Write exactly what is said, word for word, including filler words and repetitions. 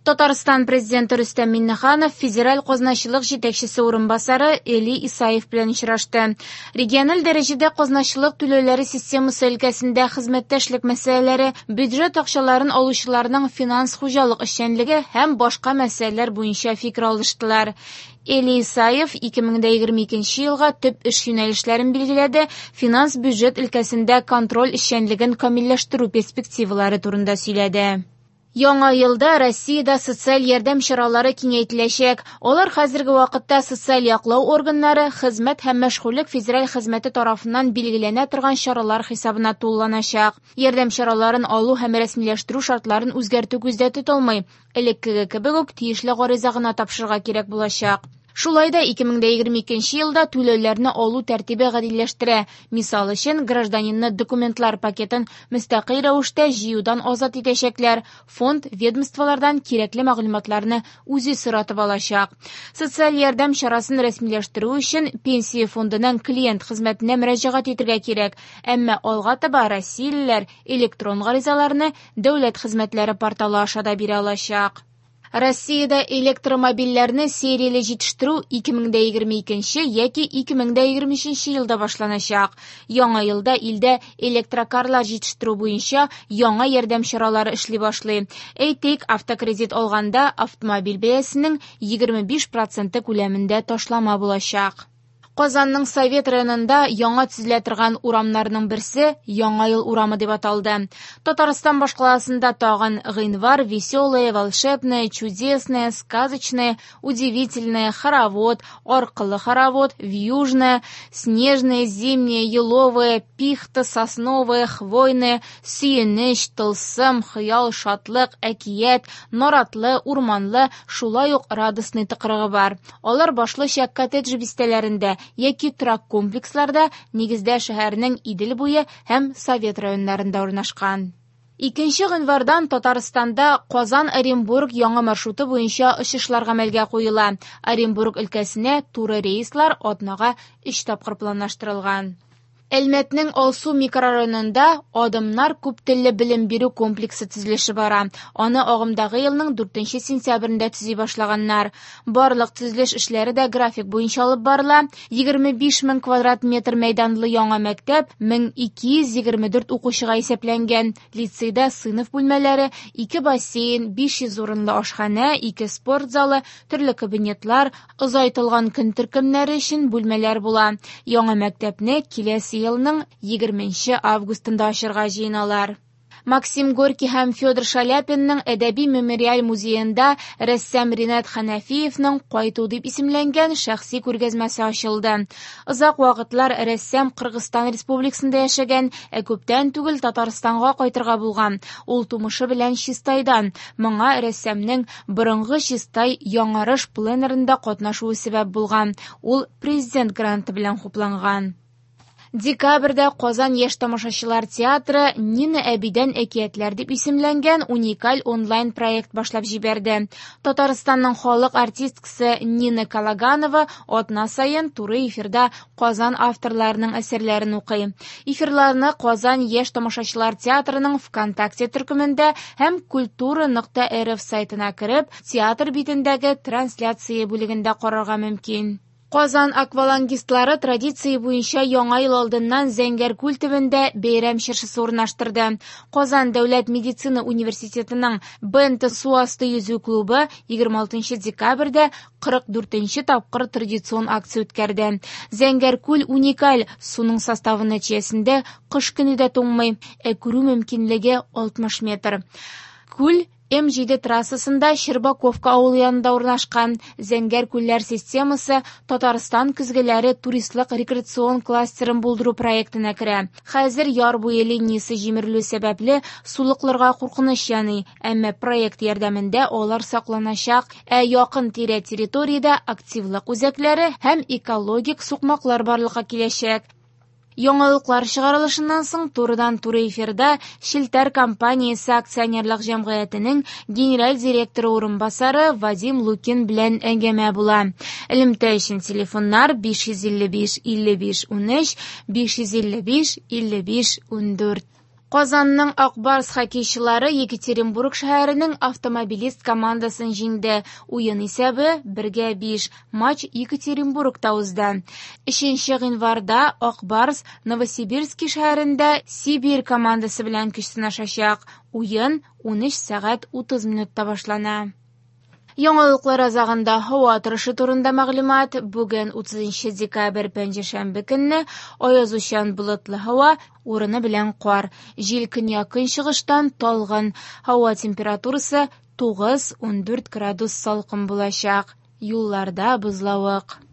Татарстан президенты Рөстәм Миннеханов федераль казначылык җитәкчесе урынбасары Эли Исаев белән очрашты. Региональ дәрәҗәдә казначылык түләүләре системасы өлкәсендә хезмәттәшлек мәсьәләләре, бюджет акчаларын алучыларның финанс хуҗалык эшчәнлеге һәм башка мәсьәләләр буенча фикер алыштылар. Эли Исаев ике мең егерме икенче елга төп эш юнәлешләрен билгеләде, финанс бюджет өлкәсендә контроль эшчәнлеген камилләштерү перспективалары турында сөйләде. Яңа елда Россиядә социаль ярдәм чаралары киңәйтеләчәк. Алар хәзерге вакытта социаль яклау органнары, хезмәт һәм мәшгульлек федераль хезмәте тарафыннан билгеләнә торган чаралар хисабына тулланачак. Ярдәм чараларын алу һәм рәсмиләштерү шартларын үзгәртү күздә тотылмый. Элеккеге кебек үк тиешле гариза гына тапшырырга кирәк булачак. Шулай да ике мең егерме икенче елда түләүләрне алу тәртибе гадиләштерә. Мисал өчен, гражданинны документлар пакетын мөстәкыйль рәвештә җыюдан азат итәчәкләр. Фонд ведомстволардан кирәкле мәгълүматларны үзе соратып алачак. Социаль ярдәм чарасын рәсмиләштерү өчен пенсия фондының клиент хезмәтенә мөрәҗәгать итәргә кирәк. Әмма алга таба россиялеләр электрон гаризаларны дәүләт хезмәтләре порталы аша да бирә алачак. Россиядә электромобильләрне серияле җитештерү ике мең егерме икенче яки ике мең егерме өченче елда башланачак. Яңа елда илдә электрокарлар җитештерү буенча яңа ярдәм чаралары эшли башлый. Әйтик, автокредит алганда автомобиль бәясенең егерме биш проценты күләмендә ташлама булачак. Казанның Совет районында яңа төзелә торган урамнарның берсе Яңа ел урамы дип аталды. Татарстан башкаласында тагын Гыйнвар, Веселое, Волшебное, Чудесное, Сказочное, Удивительное, Хоровод, Аркылы хоровод, Вьюжное, Снежное, Зимнее, Еловое, Пихта, Сосновое, Хвойное, Сөенеч, Тылсым, Хыял, Шатлык, Әкият, Наратлы, Урманлы, шулай ук Радостный тыкрыгы бар. Алар башлыча коттедж бистәләрендә яки торак комплексларда, нигездә шәһәрнең Идел буе һәм Совет районнарында урнашкан. икенче гыйнвардан Татарстанда Казан-Оренбург яңа маршруты буенча очышлар гамәлгә куела. Оренбург өлкәсенә туры рейслар атнага өч тапкыр планлаштырылган. Әлмәтнең Алсу микрорайонында Адымнар күптелле белем бирү комплексы төзелеше бара. Аны агымдагы елның дүртенче сентябрендә төзи башлаганнар. Барлык төзелеш эшләре дә график буенча алып барыла. егерме биш мең квадрат метр мәйданлы яңа мәктәп мең ике йөз егерме дүрт укучыга исәпләнгән. Лицейда сыйныф бүлмәләре, ике бассейн, биш йөз урынлы ашханә, ике спорт залы, төрле кабинетлар, озайтылган көн төркемнәре өчен бүлмәләр була. Яңа мәктәпне киләсе елның егерменче августында ачырга җыеналар. Максим Горький һәм Федор Шаляпинның әдәби мемориаль музеенда рәссам Ринат Ханафиевның «Кайту» дип исемләнгән шәхси күргәзмәсе ачылды. Озак вакытлар рәссам Кыргызстан Республикасында яшәгән, ә күптән түгел Татарстанга кайтырга булган. Ул тумышы белән Чистайдан. Моңа рәссамның борынгы Чистай яңарыш пленэрында катнашуы сәбәп булган. Ул президент гранты белән хупланган. Декабрьдә Казан яшь тамашачылар театры Нина әбидән әкиятләр дип исемләнгән уникаль онлайн проект башлап җибәрде. Татарстанның халык артисткасы Нина Калаганова атна саен туры эфирда Казан авторларының әсәрләрен укый. Эфирларны Казан яшь тамашачылар театрының ВКонтакте төркемендә һәм культура нокта эр эф сайтына кереп, театр битендәге трансляция бүлегендә карарга мөмкин. Казан аквалангистлары традиция буенча яңа ел алдыннан Зәңгәр-Күл төбендә бәйрәм чыршысы урнаштырды. Казан дәүләт медицина университетының БНТ су асты йөзү клубы егерме алтынчы декабрьдә кырык дүртенче тапкыр традицион акция үткәрде. Зәңгәр-Күл уникаль суның составы нәтиҗәсендә кыш көне дә туңмый, ә күрү мөмкинлеге алтмыш метр. Күл эм җиде трассасында Щербаковка авылы янында урнашкан. Зәңгәр-Күлләр системасы Татарстан көзгеләре туристлык рекреацион кластерын булдыру проектына керә. Хәзер яр буе линиясе җимерелү сәбәпле сулыкларга куркыныч яный, әмма проект ярдәмендә алар сакланачак, ә якын тирә территориядә активлык үзәкләре һәм экологик сукмаклар барлыкка киләчәк. Яңалыклар чыгарылышыннан соң турыдан-туры эфирда Шелтәр компаниясе акционерлык җәмгыятенең генераль директоры урынбасары Вадим Лукин белән әңгәмә була. Элемтә өчен телефоннар биш йөз илле биш илле биш унөч, биш йөз илле биш илле биш ундүрт. Казанның Акбарс хоккейчылары Екатеринбург шәһәренең автомобилист командасын җиңде. Уен исәбе бергә биш. Матч Екатеринбургта узды. өченче гыйнварда Акбарс Новосибирск шәһәрендә Сибирь командасы белән көч сынашачак. Уен ун өч сәгать утыз минутта башлана. Яңалыклар азагында һава торышы турында мәгълүмат. Бүген утызынчы декабрь пәнҗешәмбе көнне аязучан болытлы һава, урыны белән кар. Җил көньяк-көнчыгыштан талгын. Һава температурасы тугыз - ундүрт градус салкын булачак. Юлларда бозлавык.